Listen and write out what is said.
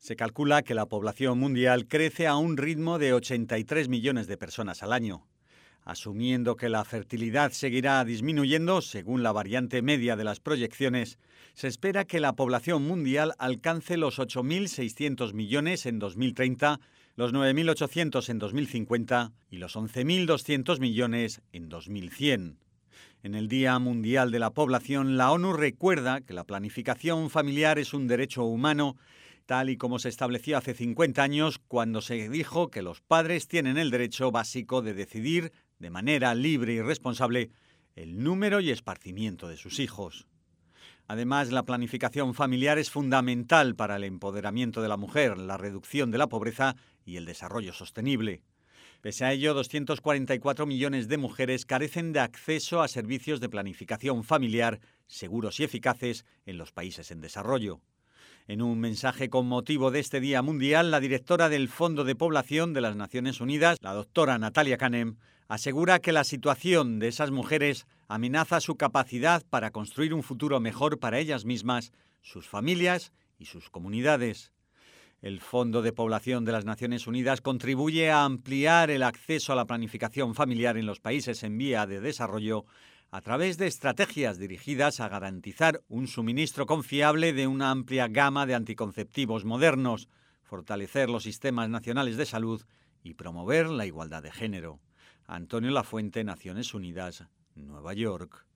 Se calcula que la población mundial crece a un ritmo de 83 millones de personas al año. Asumiendo que la fertilidad seguirá disminuyendo, según la variante media de las proyecciones, se espera que la población mundial alcance los 8.600 millones en 2030, los 9.800 en 2050 y los 11.200 millones en 2100. En el Día Mundial de la Población, la ONU recuerda que la planificación familiar es un derecho humano, tal y como se estableció hace 50 años cuando se dijo que los padres tienen el derecho básico de decidir de manera libre y responsable el número y esparcimiento de sus hijos. Además, la planificación familiar es fundamental para el empoderamiento de la mujer, la reducción de la pobreza y el desarrollo sostenible. Pese a ello, 244 millones de mujeres carecen de acceso a servicios de planificación familiar seguros y eficaces en los países en desarrollo. En un mensaje con motivo de este Día Mundial, la directora del Fondo de Población de las Naciones Unidas, la doctora Natalia Kanem, asegura que la situación de esas mujeres amenaza su capacidad para construir un futuro mejor para ellas mismas, sus familias y sus comunidades. El Fondo de Población de las Naciones Unidas contribuye a ampliar el acceso a la planificación familiar en los países en vía de desarrollo a través de estrategias dirigidas a garantizar un suministro confiable de una amplia gama de anticonceptivos modernos, fortalecer los sistemas nacionales de salud y promover la igualdad de género. Antonio Lafuente, Naciones Unidas, Nueva York.